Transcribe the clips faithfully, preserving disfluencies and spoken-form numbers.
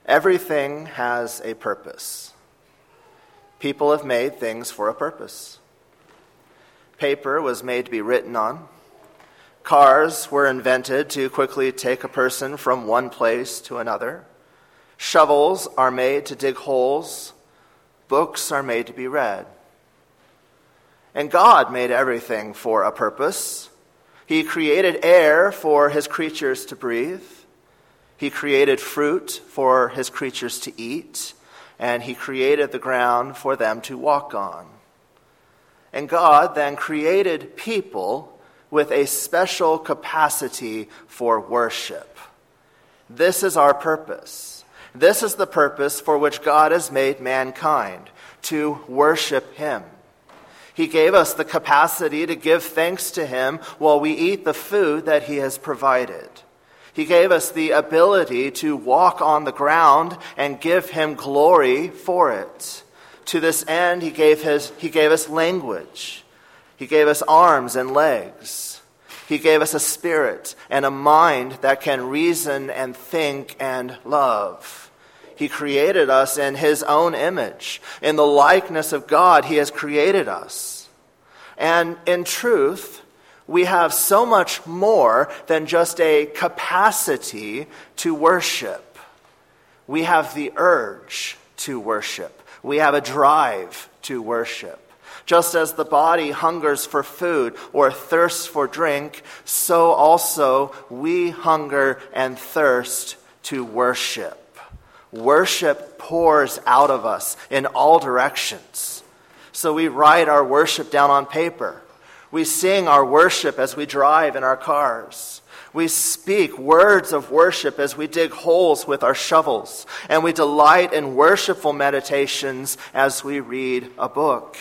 Everything has a purpose. People have made things for a purpose. Paper was made to be written on. Cars were invented to quickly take a person from one place to another. Shovels are made to dig holes. Books are made to be read. And God made everything for a purpose. He created air for his creatures to breathe. He created fruit for his creatures to eat. And he created the ground for them to walk on. And God then created people with a special capacity for worship. This is our purpose. This is the purpose for which God has made mankind, to worship him. He gave us the capacity to give thanks to him while we eat the food that he has provided. He gave us the ability to walk on the ground and give him glory for it. To this end, he gave his, he gave us language. He gave us arms and legs. He gave us a spirit and a mind that can reason and think and love. He created us in his own image. In the likeness of God, he has created us. And in truth, we have so much more than just a capacity to worship. We have the urge to worship. We have a drive to worship. Just as the body hungers for food or thirsts for drink, so also we hunger and thirst to worship. Worship pours out of us in all directions. So we write our worship down on paper. We sing our worship as we drive in our cars. We speak words of worship as we dig holes with our shovels. And we delight in worshipful meditations as we read a book.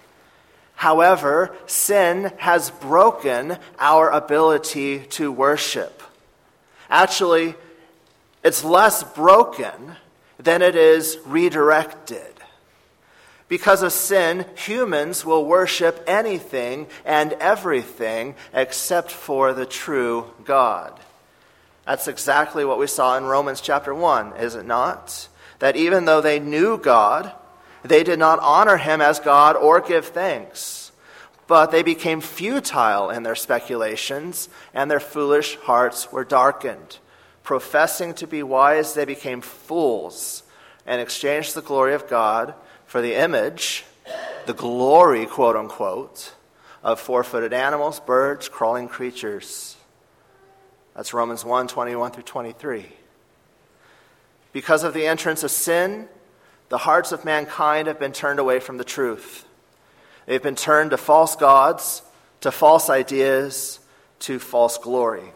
However, sin has broken our ability to worship. Actually, it's less broken than it is redirected. Because of sin, humans will worship anything and everything except for the true God. That's exactly what we saw in Romans chapter one, is it not? That even though they knew God, they did not honor him as God or give thanks. But they became futile in their speculations, and their foolish hearts were darkened. Professing to be wise, they became fools and exchanged the glory of God for the image, the glory, quote unquote, of four-footed animals, birds, crawling creatures. That's Romans one, twenty-one through twenty-three. Because of the entrance of sin, the hearts of mankind have been turned away from the truth. They've been turned to false gods, to false ideas, to false glory.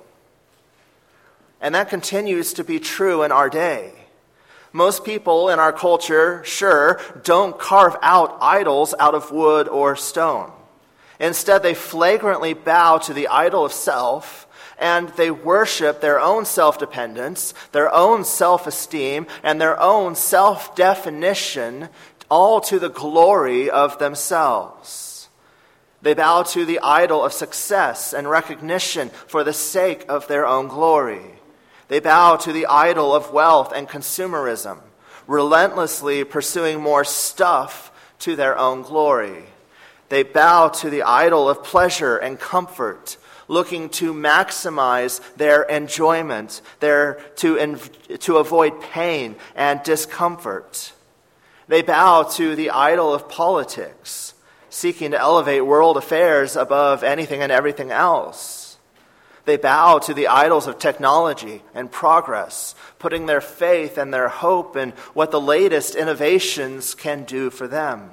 And that continues to be true in our day. Most people in our culture, sure, don't carve out idols out of wood or stone. Instead, they flagrantly bow to the idol of self, and they worship their own self-dependence, their own self-esteem, and their own self-definition, all to the glory of themselves. They bow to the idol of success and recognition for the sake of their own glory. They bow to the idol of wealth and consumerism, relentlessly pursuing more stuff to their own glory. They bow to the idol of pleasure and comfort, looking to maximize their enjoyment, their, to, to avoid pain and discomfort. They bow to the idol of politics, seeking to elevate world affairs above anything and everything else. They bow to the idols of technology and progress, putting their faith and their hope in what the latest innovations can do for them.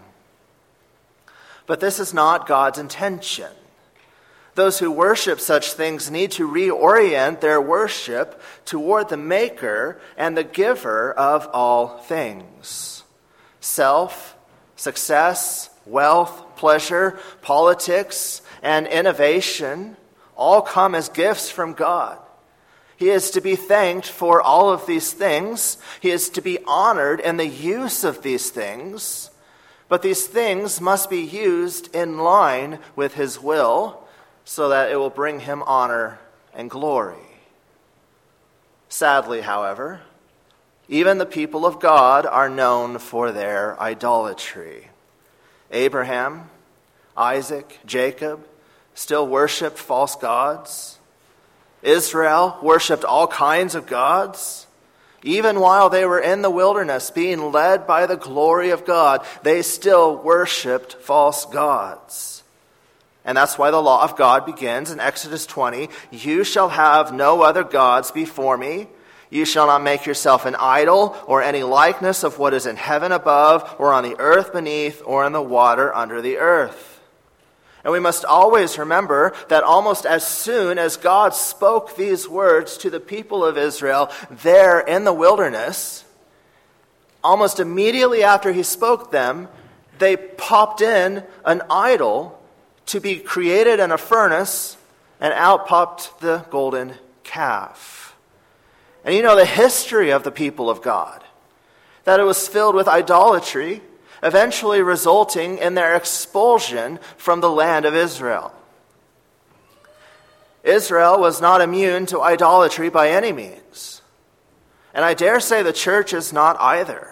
But this is not God's intention. Those who worship such things need to reorient their worship toward the Maker and the Giver of all things. Self, success, wealth, pleasure, politics, and innovation all come as gifts from God. He is to be thanked for all of these things. He is to be honored in the use of these things. But these things must be used in line with his will so that it will bring him honor and glory. Sadly, however, Even the people of God are known for their idolatry. Abraham, Isaac, Jacob still worshiped false gods. Israel worshiped all kinds of gods. Even while they were in the wilderness being led by the glory of God, they still worshiped false gods. And that's why the law of God begins in Exodus twenty. You shall have no other gods before me. You shall not make yourself an idol or any likeness of what is in heaven above or on the earth beneath or in the water under the earth. And we must always remember that almost as soon as God spoke these words to the people of Israel there in the wilderness, almost immediately after he spoke them, they popped in an idol to be created in a furnace, and out popped the golden calf. And you know the history of the people of God, that it was filled with idolatry, eventually resulting in their expulsion from the land of Israel. Israel was not immune to idolatry by any means. And I dare say the church is not either.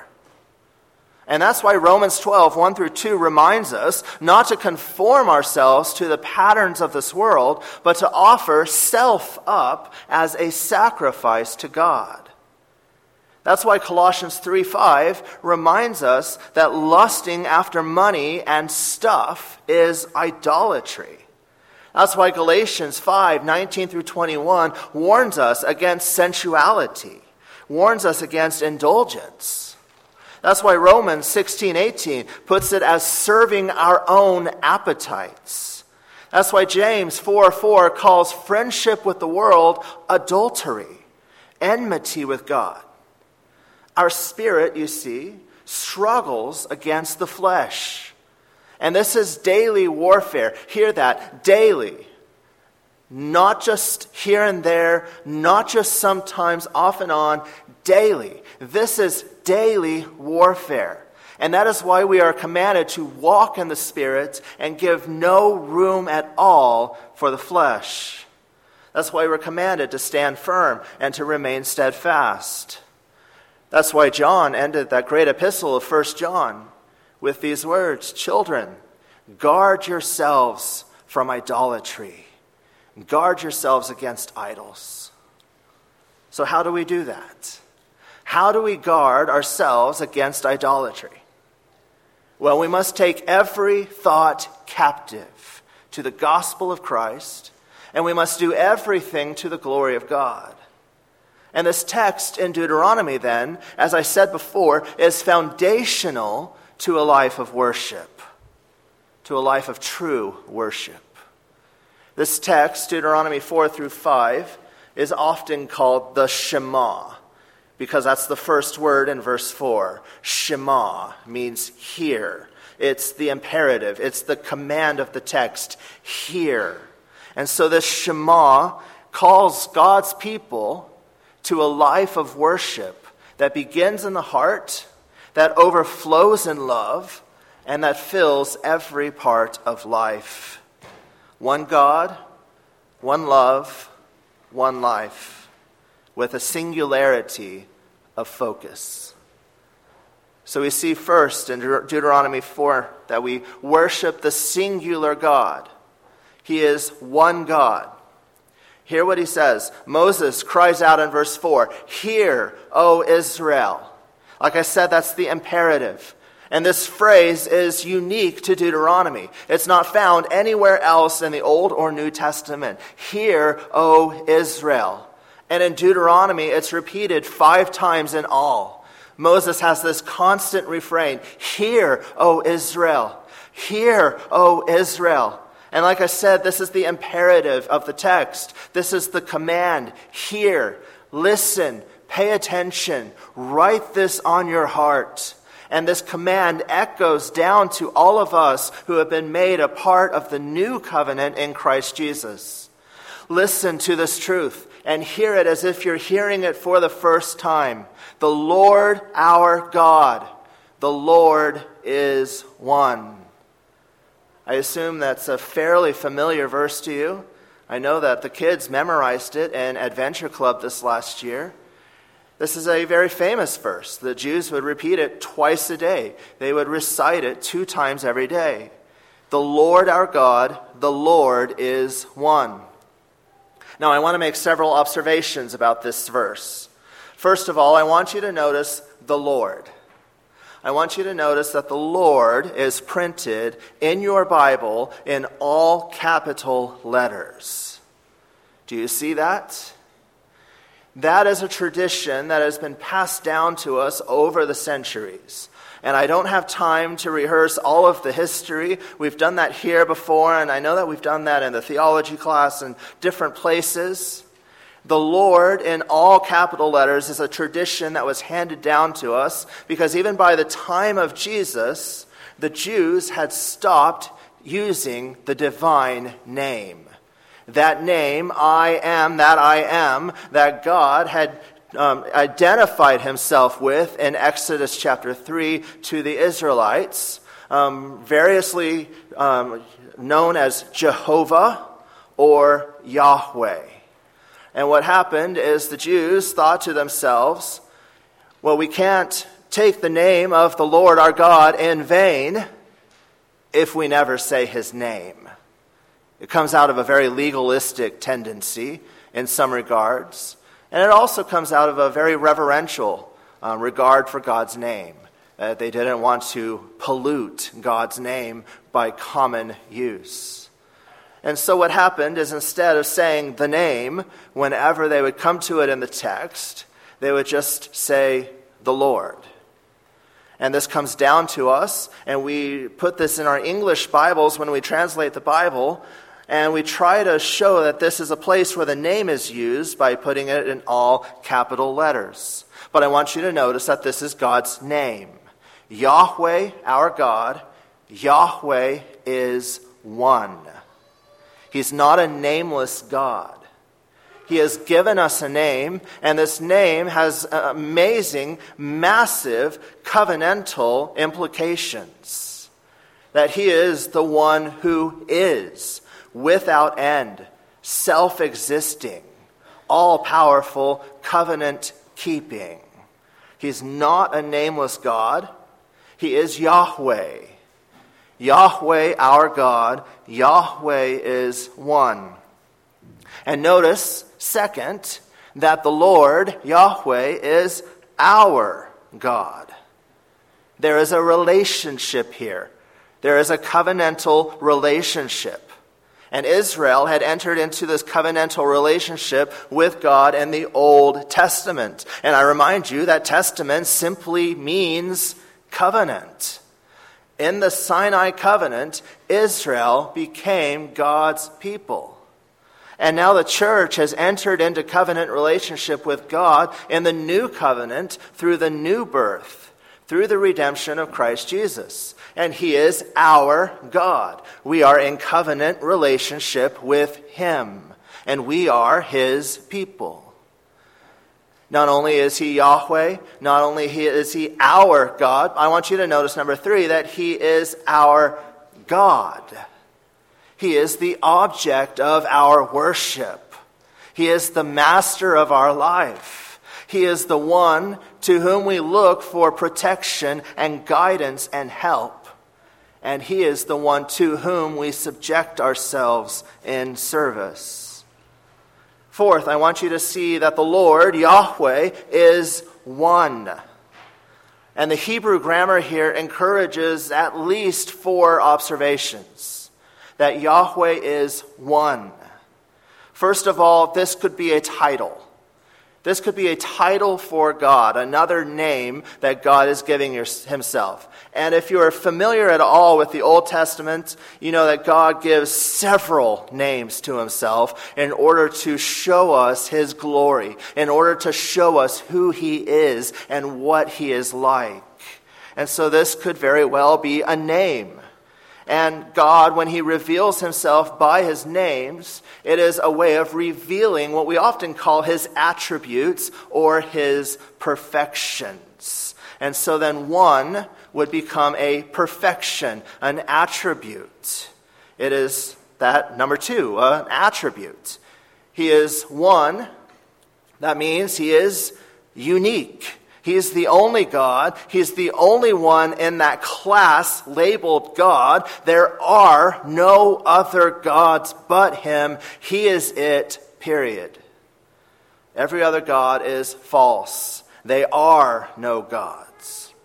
And that's why Romans twelve, one through two reminds us not to conform ourselves to the patterns of this world, but to offer self up as a sacrifice to God. That's why Colossians three five reminds us that lusting after money and stuff is idolatry. That's why Galatians five nineteen through twenty-one warns us against sensuality, warns us against indulgence. That's why Romans sixteen eighteen puts it as serving our own appetites. That's why James four four calls friendship with the world adultery, enmity with God. Our spirit, you see, struggles against the flesh. And this is daily warfare. Hear that, daily. Not just here and there, not just sometimes, off and on, daily. This is daily warfare. And that is why we are commanded to walk in the Spirit and give no room at all for the flesh. That's why we're commanded to stand firm and to remain steadfast. That's why John ended that great epistle of First John with these words, children, guard yourselves from idolatry. Guard yourselves against idols. So how do we do that? How do we guard ourselves against idolatry? Well, we must take every thought captive to the gospel of Christ, and we must do everything to the glory of God. And this text in Deuteronomy then, as I said before, is foundational to a life of worship, to a life of true worship. This text, Deuteronomy four through five, is often called the Shema, because that's the first word in verse four. Shema means hear. It's the imperative. It's the command of the text, hear. And so this Shema calls God's people to a life of worship that begins in the heart, that overflows in love, and that fills every part of life. One God, one love, one life, with a singularity of focus. So we see first in Deuteronomy four that we worship the singular God. He is one God. Hear what he says. Moses cries out in verse four, "Hear, O Israel." Like I said, that's the imperative. And this phrase is unique to Deuteronomy. It's not found anywhere else in the Old or New Testament. Hear, O Israel. And in Deuteronomy, it's repeated five times in all. Moses has this constant refrain, "Hear, O Israel. Hear, O Israel." And like I said, this is the imperative of the text. This is the command. Hear, listen, pay attention, write this on your heart. And this command echoes down to all of us who have been made a part of the new covenant in Christ Jesus. Listen to this truth and hear it as if you're hearing it for the first time. The Lord our God, the Lord is one. I assume that's a fairly familiar verse to you. I know that the kids memorized it in Adventure Club this last year. This is a very famous verse. The Jews would repeat it twice a day. They would recite it two times every day. The Lord our God, the Lord is one. Now, I want to make several observations about this verse. First of all, I want you to notice the Lord. I want you to notice that the Lord is printed in your Bible in all capital letters. Do you see that? That is a tradition that has been passed down to us over the centuries. And I don't have time to rehearse all of the history. We've done that here before, and I know that we've done that in the theology class and different places. The Lord in all capital letters is a tradition that was handed down to us because even by the time of Jesus, the Jews had stopped using the divine name. That name, I am that I am, that God had um, identified himself with in Exodus chapter three to the Israelites, um, variously um, known as Jehovah or Yahweh. And what happened is the Jews thought to themselves, well, we can't take the name of the Lord our God in vain if we never say his name. It comes out of a very legalistic tendency in some regards, and it also comes out of a very reverential uh, regard for God's name. Uh, they didn't want to pollute God's name by common use. And so what happened is instead of saying the name, whenever they would come to it in the text, they would just say the Lord. And this comes down to us, and we put this in our English Bibles when we translate the Bible, and we try to show that this is a place where the name is used by putting it in all capital letters. But I want you to notice that this is God's name. Yahweh, our God, Yahweh is one. He's not a nameless God. He has given us a name, and this name has amazing, massive, covenantal implications. That he is the one who is, without end, self-existing, all-powerful, covenant-keeping. He's not a nameless God. He is Yahweh. Yahweh, our God, Yahweh is one. And notice, second, that the Lord, Yahweh, is our God. There is a relationship here. There is a covenantal relationship. And Israel had entered into this covenantal relationship with God in the Old Testament. And I remind you that testament simply means covenant. In the Sinai covenant, Israel became God's people. And now the church has entered into covenant relationship with God in the new covenant through the new birth, through the redemption of Christ Jesus. And he is our God. We are in covenant relationship with him, and we are his people. Not only is he Yahweh, not only is he our God, I want you to notice, number three, that he is our God. He is the object of our worship. He is the master of our life. He is the one to whom we look for protection and guidance and help. And he is the one to whom we subject ourselves in service. Fourth, I want you to see that the Lord, Yahweh, is one. And the Hebrew grammar here encourages at least four observations. That Yahweh is one. First of all, this could be a title. This could be a title for God, another name that God is giving himself. And if you are familiar at all with the Old Testament, you know that God gives several names to himself in order to show us his glory, in order to show us who he is and what he is like. And so this could very well be a name. And God, when he reveals himself by his names, it is a way of revealing what we often call his attributes or his perfections. And so then one would become a perfection, an attribute. It is that, number two, an attribute. He is one. That means he is unique. He's the only God. He's the only one in that class labeled God. There are no other gods but him. He is it, period. Every other god is false. They are no gods.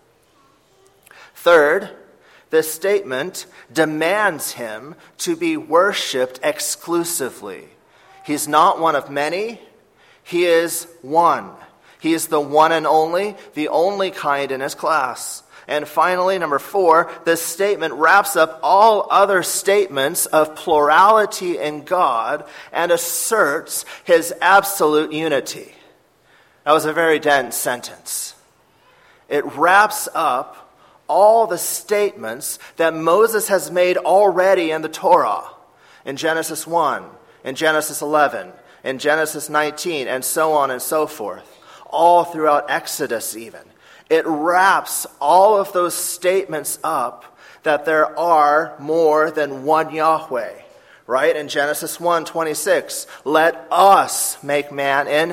Third, this statement demands him to be worshipped exclusively. He's not one of many. He is one. He is the one and only, the only kind in his class. And finally, number four, this statement wraps up all other statements of plurality in God and asserts his absolute unity. That was a very dense sentence. It wraps up all the statements that Moses has made already in the Torah, in Genesis one, in Genesis eleven, in Genesis nineteen, and so on and so forth. All throughout Exodus even. It wraps all of those statements up that there are more than one Yahweh. Right? In Genesis one twenty-six, let us make man in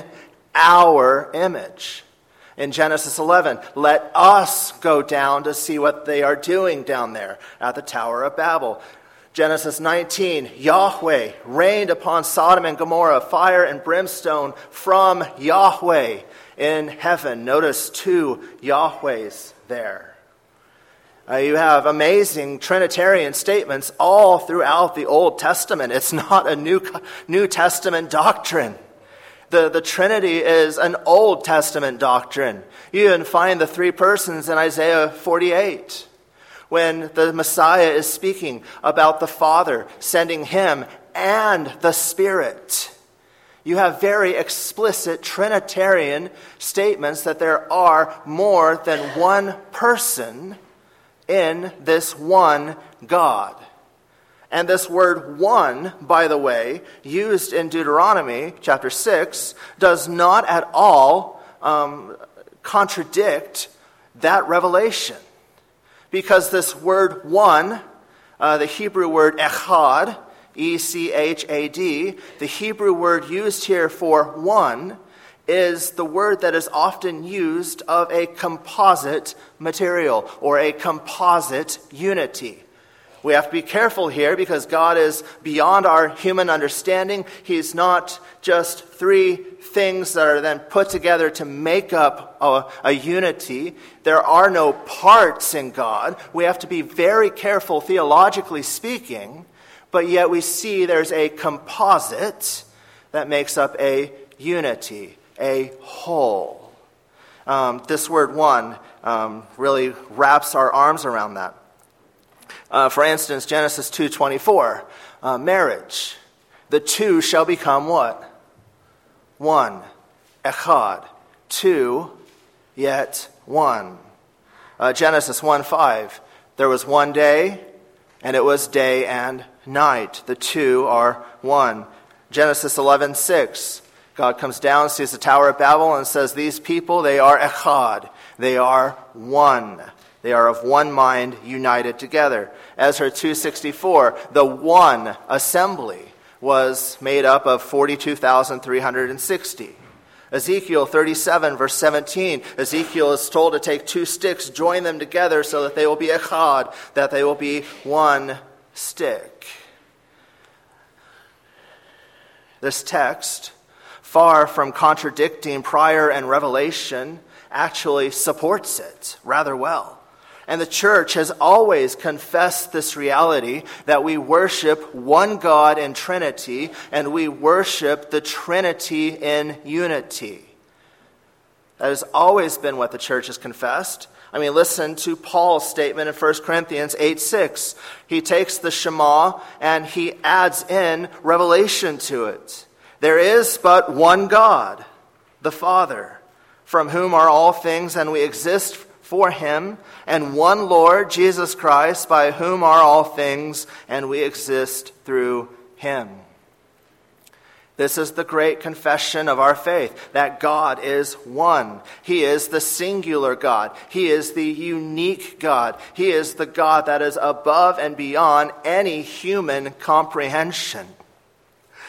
our image. In Genesis eleven, let us go down to see what they are doing down there at the Tower of Babel. Genesis nineteen, Yahweh rained upon Sodom and Gomorrah fire and brimstone from Yahweh in heaven. Notice two Yahwehs there. Uh, you have amazing Trinitarian statements all throughout the Old Testament. It's not a New, New Testament doctrine. The, the Trinity is an Old Testament doctrine. You even find the three persons in Isaiah forty-eight. When the Messiah is speaking about the Father sending him and the Spirit. You have very explicit Trinitarian statements that there are more than one person in this one God. And this word one, by the way, used in Deuteronomy chapter six, does not at all um, contradict that revelation. Because this word one, uh, the Hebrew word echad, E C H A D, the Hebrew word used here for one is the word that is often used of a composite material or a composite unity. We have to be careful here because God is beyond our human understanding. He's not just three things that are then put together to make up a, a unity. There are no parts in God. We have to be very careful theologically speaking. But yet we see there's a composite that makes up a unity, a whole. Um, this word one um, really wraps our arms around that. Uh, for instance, Genesis two twenty-four, uh, marriage. The two shall become what? One. Echad. Two, yet one. Uh, Genesis one five, there was one day, and it was day and night. The two are one. Genesis eleven six, God comes down, sees the Tower of Babel, and says, these people, they are echad. They are one. They are of one mind, united together. Ezra two sixty-four, the one assembly was made up of forty-two thousand three hundred sixty. Ezekiel thirty-seven, verse seventeen, Ezekiel is told to take two sticks, join them together so that they will be echad, that they will be one stick. This text, far from contradicting prior and revelation, actually supports it rather well. And the church has always confessed this reality that we worship one God in Trinity, and we worship the Trinity in unity. That has always been what the church has confessed. I mean, listen to Paul's statement in First Corinthians eight six. He takes the Shema and he adds in revelation to it. There is but one God, the Father, from whom are all things, and we exist for him, and one Lord, Jesus Christ, by whom are all things, and we exist through him. This is the great confession of our faith, that God is one. He is the singular God. He is the unique God. He is the God that is above and beyond any human comprehension.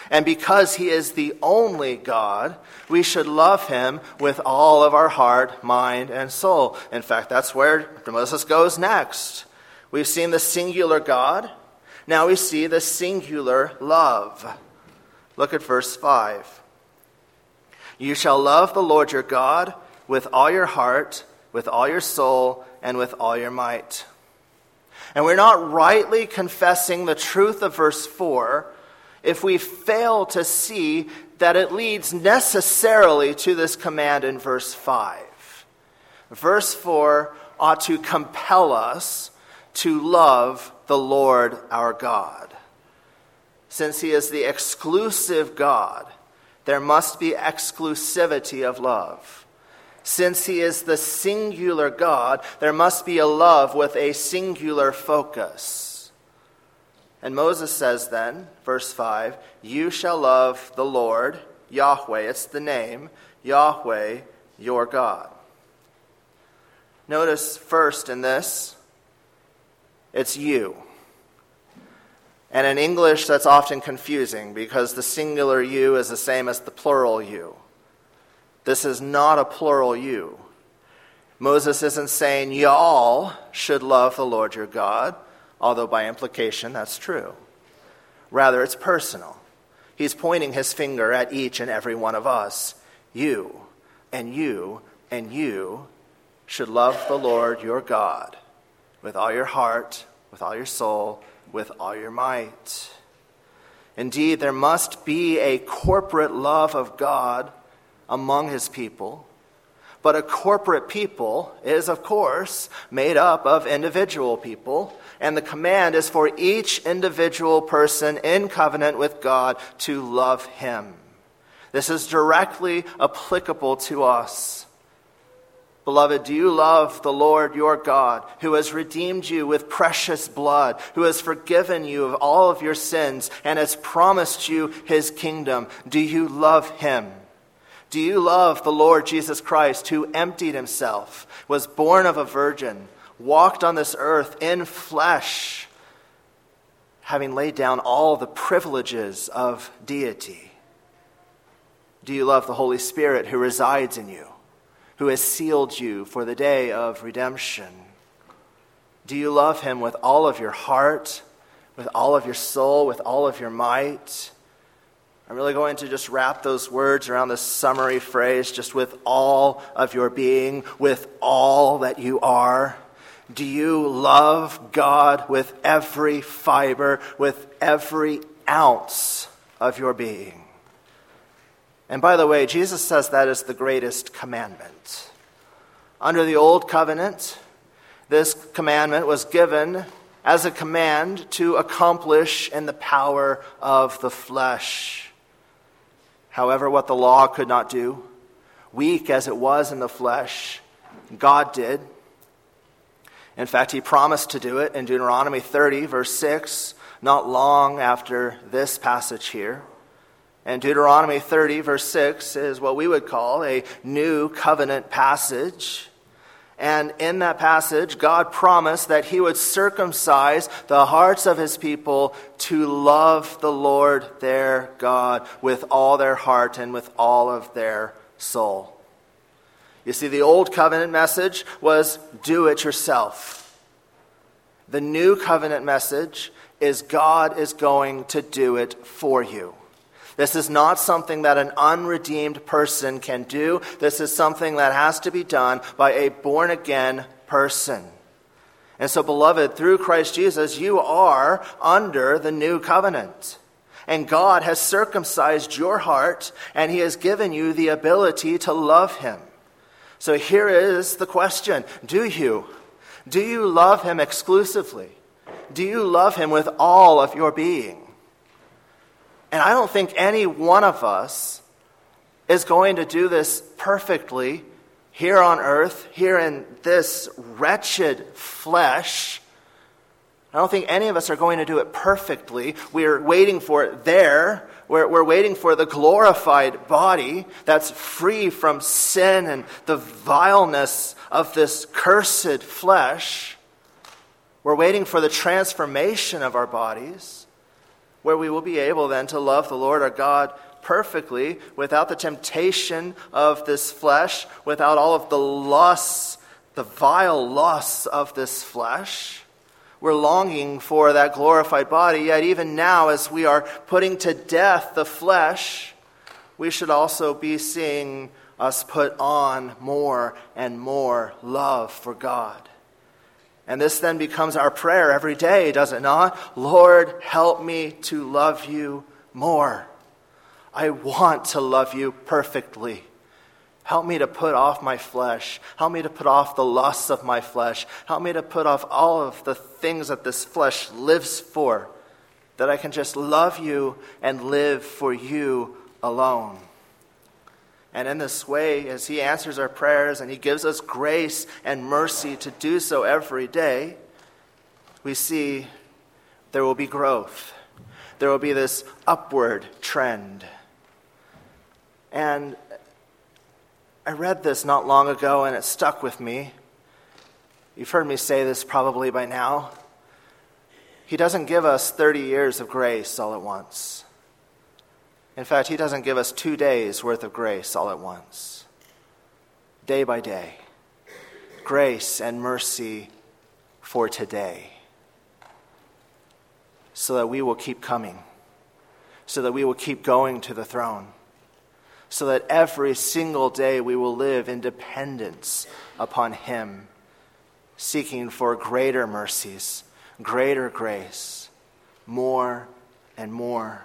And because he is the only God, we should love him with all of our heart, mind, and soul. In fact, that's where Moses goes next. We've seen the singular God. Now we see the singular love. Look at verse five. You shall love the Lord your God with all your heart, with all your soul, and with all your might. And we're not rightly confessing the truth of verse four if we fail to see that it leads necessarily to this command in verse five. Verse four ought to compel us to love the Lord our God. Since he is the exclusive God, there must be exclusivity of love. Since he is the singular God, there must be a love with a singular focus. And Moses says then, verse five, you shall love the Lord, Yahweh, it's the name, Yahweh, your God. Notice first in this, it's you. And in English, that's often confusing because the singular you is the same as the plural you. This is not a plural you. Moses isn't saying y'all should love the Lord your God, although by implication that's true. Rather, it's personal. He's pointing his finger at each and every one of us. You and you and you should love the Lord your God with all your heart, with all your soul, with all your might. Indeed, there must be a corporate love of God among his people. But a corporate people is, of course, made up of individual people. And the command is for each individual person in covenant with God to love him. This is directly applicable to us. Beloved, do you love the Lord your God, who has redeemed you with precious blood, who has forgiven you of all of your sins, and has promised you his kingdom? Do you love him? Do you love the Lord Jesus Christ, who emptied himself, was born of a virgin, walked on this earth in flesh, having laid down all the privileges of deity? Do you love the Holy Spirit who resides in you, who has sealed you for the day of redemption? Do you love him with all of your heart, with all of your soul, with all of your might? I'm really going to just wrap those words around this summary phrase, just with all of your being, with all that you are. Do you love God with every fiber, with every ounce of your being? And by the way, Jesus says that is the greatest commandment. Under the old covenant, this commandment was given as a command to accomplish in the power of the flesh. However, what the law could not do, weak as it was in the flesh, God did. In fact, he promised to do it in Deuteronomy thirty, verse six, not long after this passage here. And Deuteronomy thirty, verse six, is what we would call a new covenant passage. And in that passage, God promised that he would circumcise the hearts of his people to love the Lord their God with all their heart and with all of their soul. You see, the old covenant message was do it yourself. The new covenant message is God is going to do it for you. This is not something that an unredeemed person can do. This is something that has to be done by a born-again person. And so, beloved, through Christ Jesus, you are under the new covenant. And God has circumcised your heart, and he has given you the ability to love him. So here is the question. Do you? Do you love him exclusively? Do you love him with all of your being? And I don't think any one of us is going to do this perfectly here on earth, here in this wretched flesh. I don't think any of us are going to do it perfectly. We're waiting for it there. We're, we're waiting for the glorified body that's free from sin and the vileness of this cursed flesh. We're waiting for the transformation of our bodies. where we will be able then to love the Lord our God perfectly, without the temptation of this flesh, without all of the lusts, the vile lusts of this flesh. We're longing for that glorified body, yet even now as we are putting to death the flesh, we should also be seeing us put on more and more love for God. And this then becomes our prayer every day, does it not? Lord, help me to love you more. I want to love you perfectly. Help me to put off my flesh. Help me to put off the lusts of my flesh. Help me to put off all of the things that this flesh lives for, that I can just love you and live for you alone. And in this way, as he answers our prayers and he gives us grace and mercy to do so every day, we see there will be growth. There will be this upward trend. And I read this not long ago and it stuck with me. You've heard me say this probably by now. He doesn't give us thirty years of grace all at once. In fact, he doesn't give us two days worth of grace all at once. Day by day. Grace and mercy for today. So that we will keep coming. So that we will keep going to the throne. So that every single day we will live in dependence upon him, seeking for greater mercies, greater grace, more and more.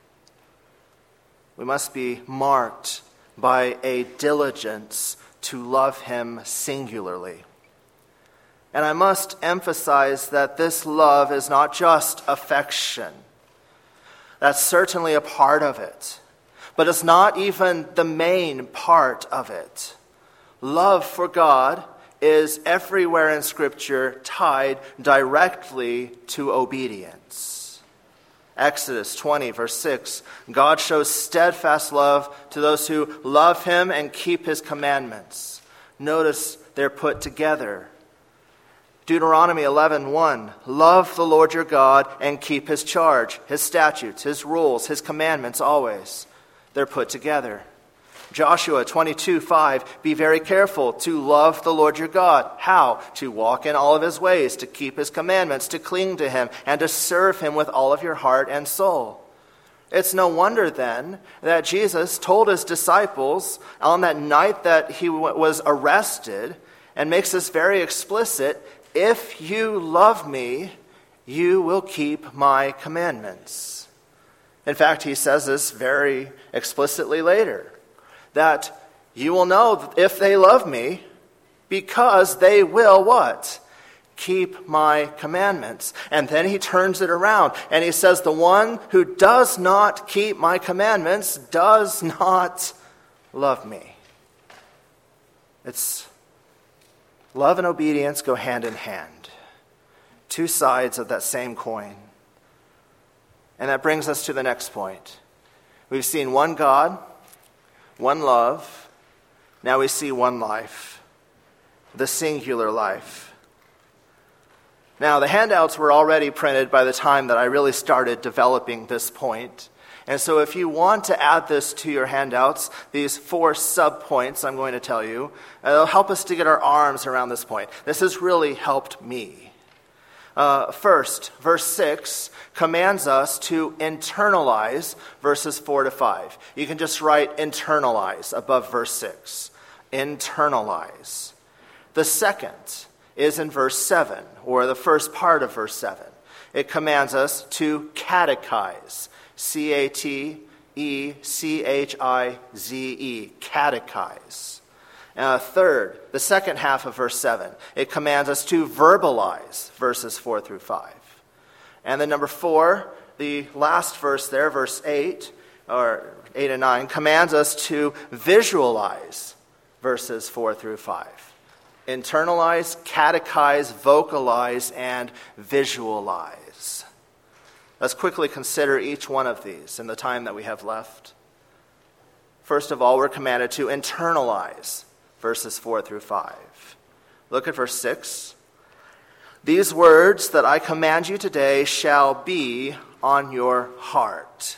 We must be marked by a diligence to love him singularly. And I must emphasize that this love is not just affection. That's certainly a part of it. But it's not even the main part of it. Love for God is everywhere in Scripture tied directly to obedience. Exodus twenty, verse six, God shows steadfast love to those who love him and keep his commandments. Notice they're put together. Deuteronomy eleven one, love the Lord your God and keep his charge, his statutes, his rules, his commandments always. They're put together. Joshua twenty-two five, be very careful to love the Lord your God. How? To walk in all of his ways, to keep his commandments, to cling to him, and to serve him with all of your heart and soul. It's no wonder then that Jesus told his disciples on that night that he was arrested, and makes this very explicit, if you love me, you will keep my commandments. In fact, he says this very explicitly later, that you will know if they love me because they will what? Keep my commandments. And then he turns it around and he says, the one who does not keep my commandments does not love me. It's love and obedience go hand in hand. Two sides of that same coin. And that brings us to the next point. We've seen one God, one love. Now we see one life, the singular life. Now, the handouts were already printed by the time that I really started developing this point. And so if you want to add this to your handouts, these four sub-points I'm going to tell you, it'll help us to get our arms around this point. This has really helped me. Uh, first, verse six commands us to internalize verses four to five. You can just write internalize above verse six. Internalize. The second is in verse seven, or the first part of verse seven. It commands us to catechize. C A T E C H I Z E. Catechize. Uh, third, the second half of verse seven, it commands us to verbalize verses four through five. And then number four, the last verse there, verse eight, or eight and nine, commands us to visualize verses four through five. Internalize, catechize, vocalize, and visualize. Let's quickly consider each one of these in the time that we have left. First of all, we're commanded to internalize verses four through five. Look at verse six. These words that I command you today shall be on your heart.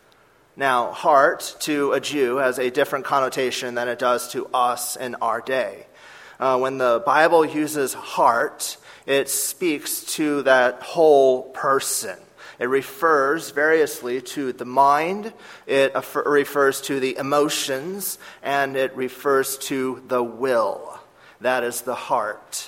Now, heart to a Jew has a different connotation than it does to us in our day. Uh, when the Bible uses heart, it speaks to that whole person. It refers variously to the mind, it refers to the emotions, and it refers to the will. That is the heart.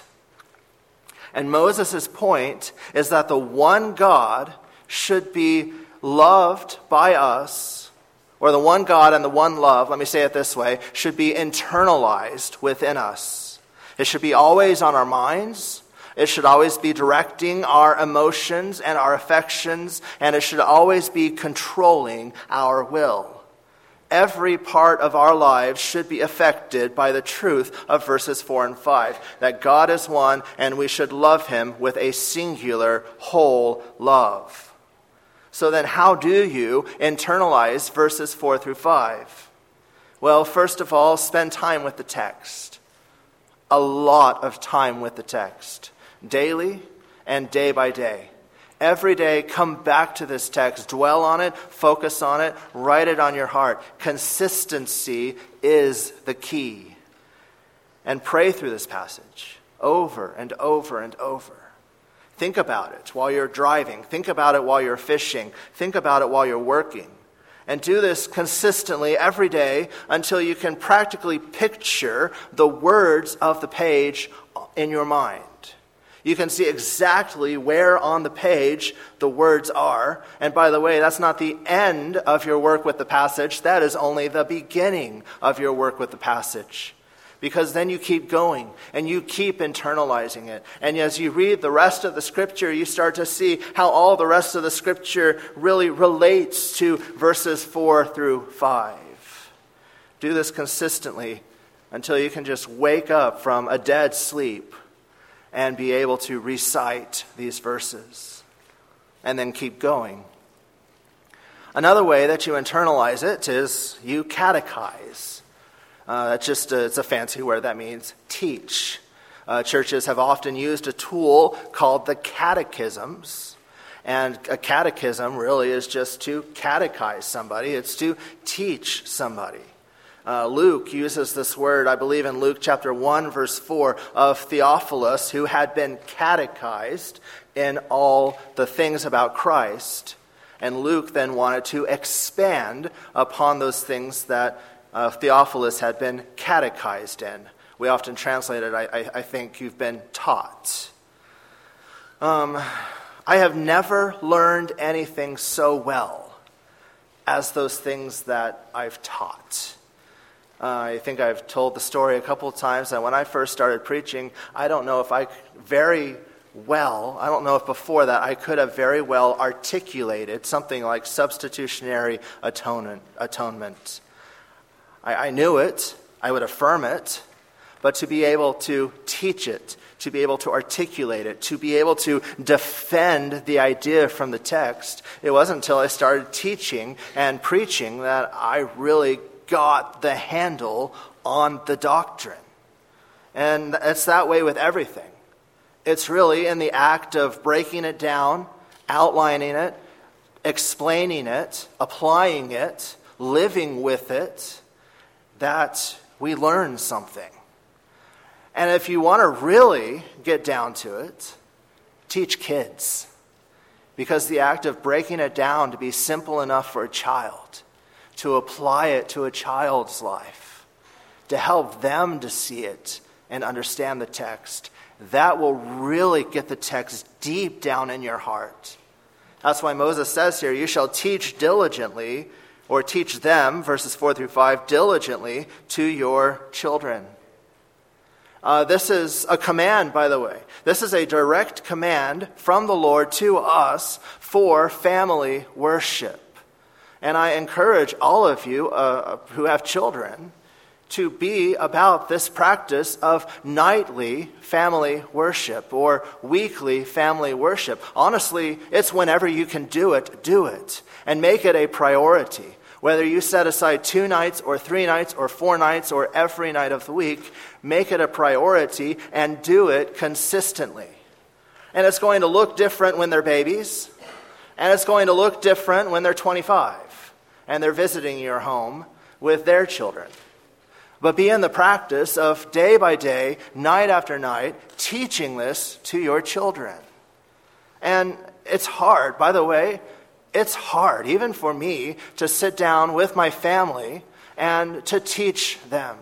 And Moses' point is that the one God should be loved by us, or the one God and the one love, let me say it this way, should be internalized within us. It should be always on our minds. It should always be directing our emotions and our affections, and it should always be controlling our will. Every part of our lives should be affected by the truth of verses four and five, that God is one and we should love him with a singular, whole love. So then how do you internalize verses four through five? Well, first of all, spend time with the text. A lot of time with the text. Daily and day by day. Every day, come back to this text. Dwell on it. Focus on it. Write it on your heart. Consistency is the key. And pray through this passage over and over and over. Think about it while you're driving. Think about it while you're fishing. Think about it while you're working. And do this consistently every day until you can practically picture the words of the page in your mind. You can see exactly where on the page the words are. And by the way, that's not the end of your work with the passage. That is only the beginning of your work with the passage. Because then you keep going and you keep internalizing it. And as you read the rest of the scripture, you start to see how all the rest of the scripture really relates to verses four through five. Do this consistently until you can just wake up from a dead sleep and be able to recite these verses. And then keep going. Another way that you internalize it is you catechize. Uh, that's just a, it's a fancy word that means teach. Uh, churches have often used a tool called the catechisms. And a catechism really is just to catechize somebody. It's to teach somebody. Uh, Luke uses this word, I believe in Luke chapter one, verse four, of Theophilus, who had been catechized in all the things about Christ. And Luke then wanted to expand upon those things that uh, Theophilus had been catechized in. We often translate it, I, I, I think, you've been taught. Um, I have never learned anything so well as those things that I've taught. Uh, I think I've told the story a couple of times that when I first started preaching, I don't know if I very well, I don't know if before that I could have very well articulated something like substitutionary atonement. atonement. I, I knew it, I would affirm it, but to be able to teach it, to be able to articulate it, to be able to defend the idea from the text, it wasn't until I started teaching and preaching that I really got the handle on the doctrine. And it's that way with everything. It's really in the act of breaking it down, outlining it, explaining it, applying it, living with it, that we learn something. And if you want to really get down to it, teach kids. Because the act of breaking it down to be simple enough for a child, to apply it to a child's life, to help them to see it and understand the text, that will really get the text deep down in your heart. That's why Moses says here, you shall teach diligently, or teach them, verses four through five, diligently to your children. Uh, this is a command, by the way. This is a direct command from the Lord to us for family worship. And I encourage all of you uh, who have children to be about this practice of nightly family worship or weekly family worship. Honestly, it's whenever you can do it, do it. And make it a priority. Whether you set aside two nights or three nights or four nights or every night of the week, make it a priority and do it consistently. And it's going to look different when they're babies. And it's going to look different when they're twenty-five and they're visiting your home with their children. But be in the practice of day by day, night after night, teaching this to your children. And it's hard, by the way, it's hard, even for me, to sit down with my family and to teach them.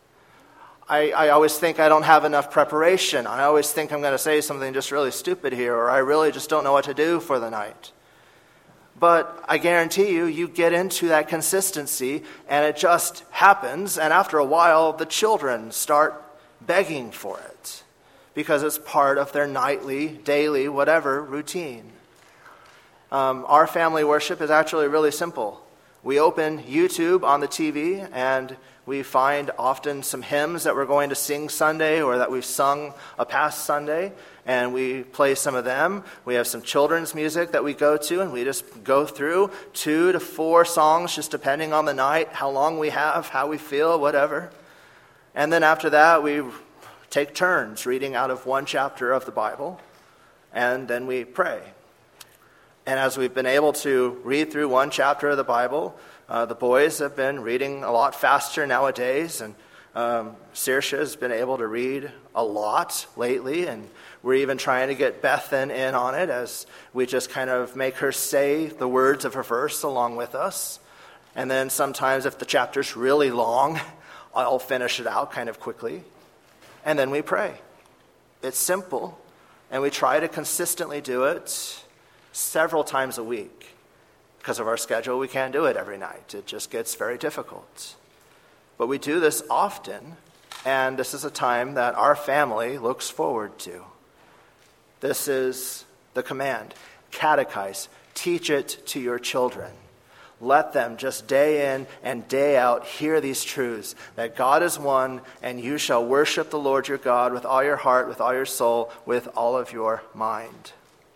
I, I always think I don't have enough preparation. I always think I'm going to say something just really stupid here, or I really just don't know what to do for the night. But I guarantee you, you get into that consistency, and it just happens, and after a while, the children start begging for it, because it's part of their nightly, daily, whatever routine. Um, our family worship is actually really simple. We open YouTube on the T V, and we find often some hymns that we're going to sing Sunday or that we've sung a past Sunday, and we play some of them. We have some children's music that we go to, and we just go through two to four songs, just depending on the night, how long we have, how we feel, whatever. And then after that, we take turns reading out of one chapter of the Bible, and then we pray. And as we've been able to read through one chapter of the Bible, uh, the boys have been reading a lot faster nowadays, and um, Saoirse has been able to read a lot lately, and we're even trying to get Bethan in on it as we just kind of make her say the words of her verse along with us. And then sometimes if the chapter's really long, I'll finish it out kind of quickly. And then we pray. It's simple, and we try to consistently do it several times a week. Because of our schedule, we can't do it every night. It just gets very difficult. But we do this often, and this is a time that our family looks forward to. This is the command. Catechize. Teach it to your children. Let them just day in and day out hear these truths, that God is one, and you shall worship the Lord your God with all your heart, with all your soul, with all of your mind.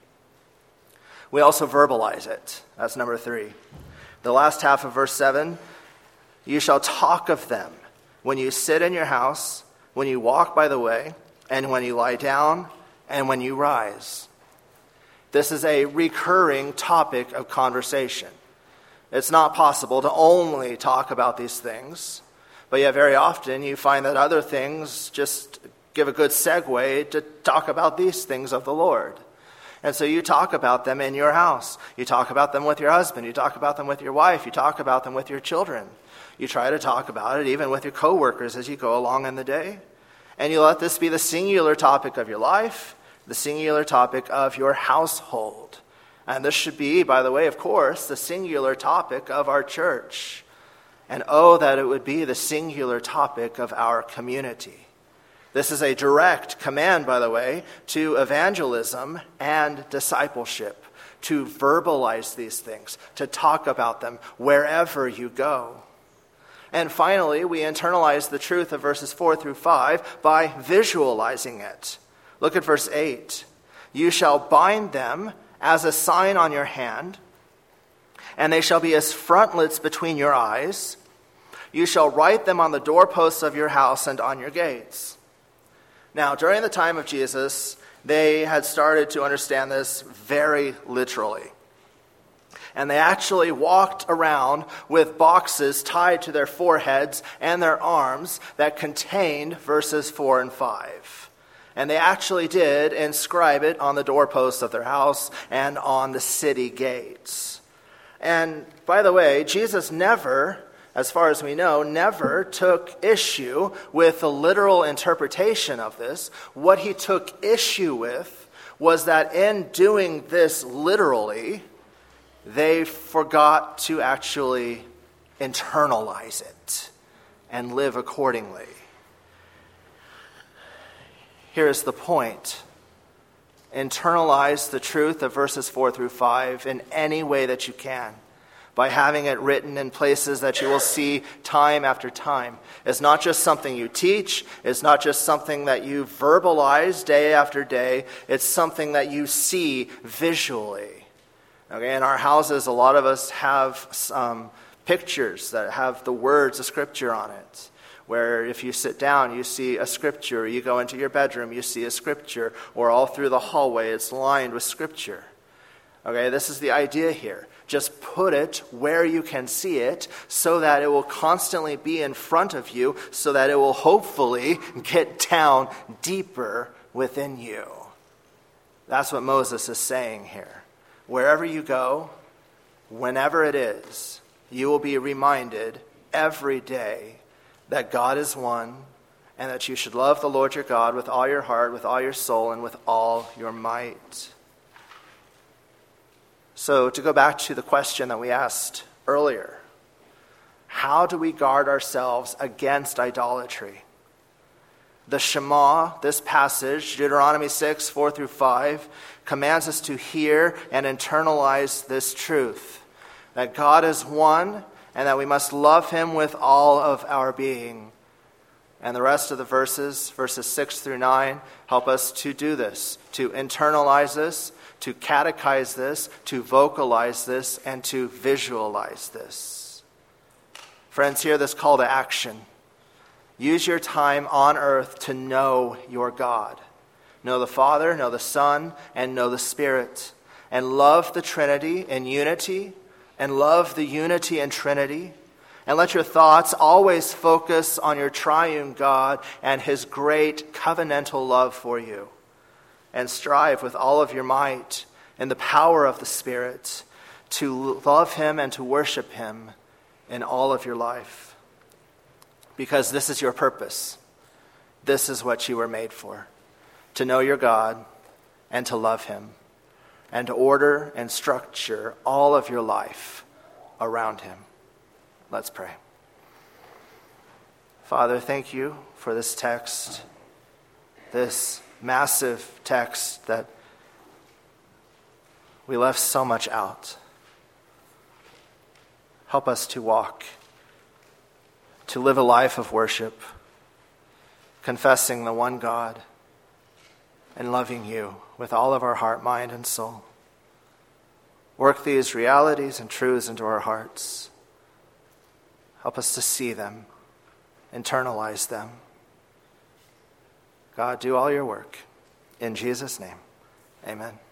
We also verbalize it. That's number three. The last half of verse seven, you shall talk of them when you sit in your house, when you walk by the way, and when you lie down, and when you rise. This is a recurring topic of conversation. It's not possible to only talk about these things, but yet very often you find that other things just give a good segue to talk about these things of the Lord. And so you talk about them in your house. You talk about them with your husband. You talk about them with your wife. You talk about them with your children. You try to talk about it even with your coworkers as you go along in the day. And you let this be the singular topic of your life, the singular topic of your household. And this should be, by the way, of course, the singular topic of our church. And oh, that it would be the singular topic of our community. This is a direct command, by the way, to evangelism and discipleship, to verbalize these things, to talk about them wherever you go. And finally, we internalize the truth of verses four through five by visualizing it. Look at verse eight. You shall bind them as a sign on your hand, and they shall be as frontlets between your eyes. You shall write them on the doorposts of your house and on your gates. Now, during the time of Jesus, they had started to understand this very literally. And they actually walked around with boxes tied to their foreheads and their arms that contained verses four and five. And they actually did inscribe it on the doorposts of their house and on the city gates. And by the way, Jesus never, as far as we know, never took issue with the literal interpretation of this. What he took issue with was that in doing this literally, they forgot to actually internalize it and live accordingly. Here's the point. Internalize the truth of verses four through five in any way that you can, by having it written in places that you will see time after time. It's not just something you teach. It's not just something that you verbalize day after day. It's something that you see visually. Okay, in our houses, a lot of us have um, pictures that have the words of Scripture on it, where if you sit down, you see a Scripture. You go into your bedroom, you see a Scripture. Or all through the hallway, it's lined with Scripture. Okay, this is the idea here. Just put it where you can see it so that it will constantly be in front of you, so that it will hopefully get down deeper within you. That's what Moses is saying here. Wherever you go, whenever it is, you will be reminded every day that God is one, and that you should love the Lord your God with all your heart, with all your soul, and with all your might. So to go back to the question that we asked earlier, how do we guard ourselves against idolatry? The Shema, this passage, Deuteronomy six, four through five, commands us to hear and internalize this truth, that God is one and that we must love him with all of our being. And the rest of the verses, verses six through nine, help us to do this, to internalize this, to catechize this, to vocalize this, and to visualize this. Friends, hear this call to action. Use your time on earth to know your God. Know the Father, know the Son, and know the Spirit. And love the Trinity in unity, and love the unity in Trinity. And let your thoughts always focus on your triune God and his great covenantal love for you. And strive with all of your might in the power of the Spirit to love him and to worship him in all of your life. Because this is your purpose. This is what you were made for. To know your God and to love him. And to order and structure all of your life around him. Let's pray. Father, thank you for this text, this massive text that we left so much out. Help us to walk, to live a life of worship, confessing the one God and loving you with all of our heart, mind, and soul. Work these realities and truths into our hearts. Help us to see them, internalize them. God, do all your work. In Jesus' name, amen.